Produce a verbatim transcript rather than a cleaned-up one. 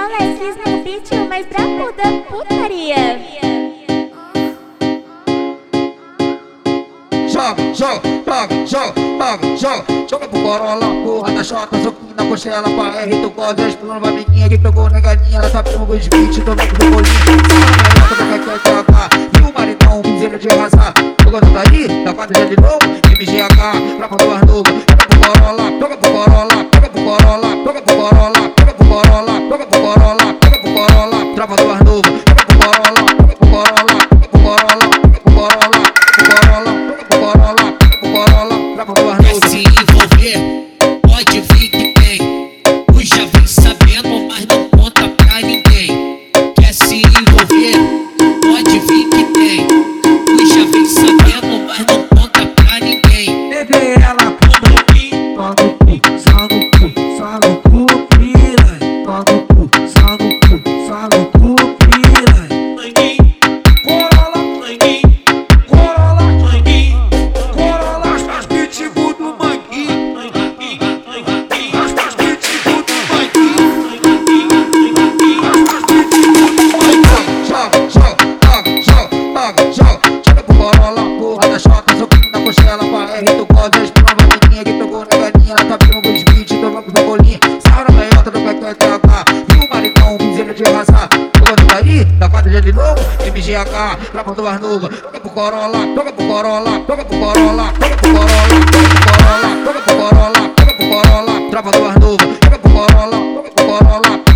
é o Leslie no beat, o mais brabo da putaria. Joga, joga, joga, joga, joga, joga pro Corolla, porra da chota, soquinho na coxela, pra R, tu gosta, explorando uma amiguinha que pegou negadinha, ela tá pegando os beats, tomei com o bolinho, sabe, ela quer tocar, e o maridão, piseiro de arrasar, jogando daí, da quadrilha de novo, M G H, tropa do Arnuba, joga pro Corolla, toca pro Corolla, toca pro Corolla, toca pro Corolla, toca pro Corolla, toca pro Corolla, toca pro Corolla, tropa do Arnuba, toca pro Corolla, toca pro Corolla, toca pro Corolla, toca pro Corolla, Quer se envolver? Pode vir que tem. Tu já vem sabendo, mas não conta pra ninguém. Quer se envolver? Pode vir que tem. Tu já vem sabendo, mas não conta pra ninguém. Peguei ela pro mim, toca o cu, só no cu, só no cu, piranha. Toca o cu, só no cu, só no cu, piranha. Manguinho, Corolla, manguinho, Corolla, manguinho, Corolla, as pitbull do manguinho. As as pitbull do manguinho. As pitbull do manguinho. Joga, joga, joga, joga, joga. Joga pro Corolla, porra da chota, soquinho na coxela, pra R, tu gosta, explorando uma amiguinha que pegou negadinha, ela tá pegando os beats, tomando com o bolinho, saura meiota do P Q T H, e o maridão, piseiro de arrasar, jogando daí, da quadrilha de novo, M G H, tropa do Arnuba, toca pro Corolla, toca pro Corolla, toca pro Corolla, toca pro Corolla, toca pro Corolla, toca pro Corolla, toca pro Corolla, tropa do Arnuba, toca pro Corolla, toca pro Corolla.